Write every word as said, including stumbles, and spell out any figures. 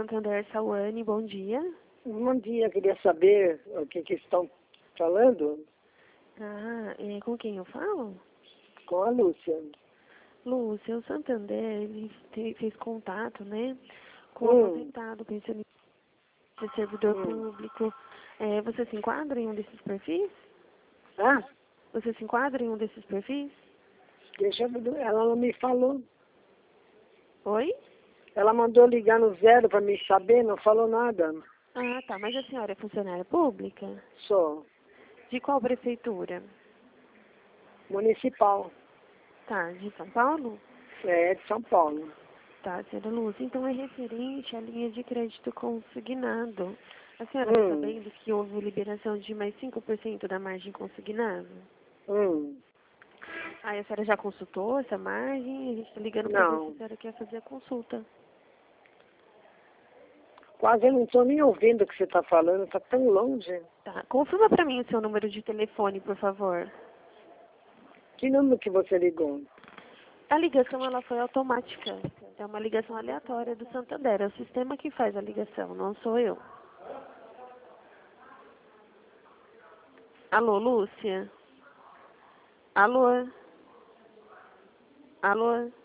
Santander, Sawane, bom dia. Bom dia, queria saber o que, que estão falando. Ah, é, com quem eu falo? Com a Lúcia. Lúcia, o Santander, ele te- fez contato, né, com o Hum. aposentado, pensionista, servidor Hum. público. É, você se enquadra em um desses perfis? Ah, Você se enquadra em um desses perfis? deixa eu ver. Ela não me falou. Oi? Ela mandou ligar no zero para me saber, não falou nada. Ah, tá, mas a senhora é funcionária pública? Sou De qual prefeitura? municipal. Tá, de São Paulo? É, de São Paulo. Tá, senhora Lúcia, então é referente à linha de crédito consignado. A senhora está Hum. sabendo que houve liberação de mais cinco por cento da margem consignada? Hum. Aí a senhora já consultou essa margem? A gente está ligando para ver se a Não. senhora quer fazer a consulta. Quase eu não estou nem ouvindo o que você está falando, está tão longe. Tá, confirma para mim o seu número de telefone, por favor. Que número que você ligou? A ligação, ela foi automática. É uma ligação aleatória do Santander. É o sistema que faz a ligação, não sou eu. Alô, Lúcia? Alô? Alô?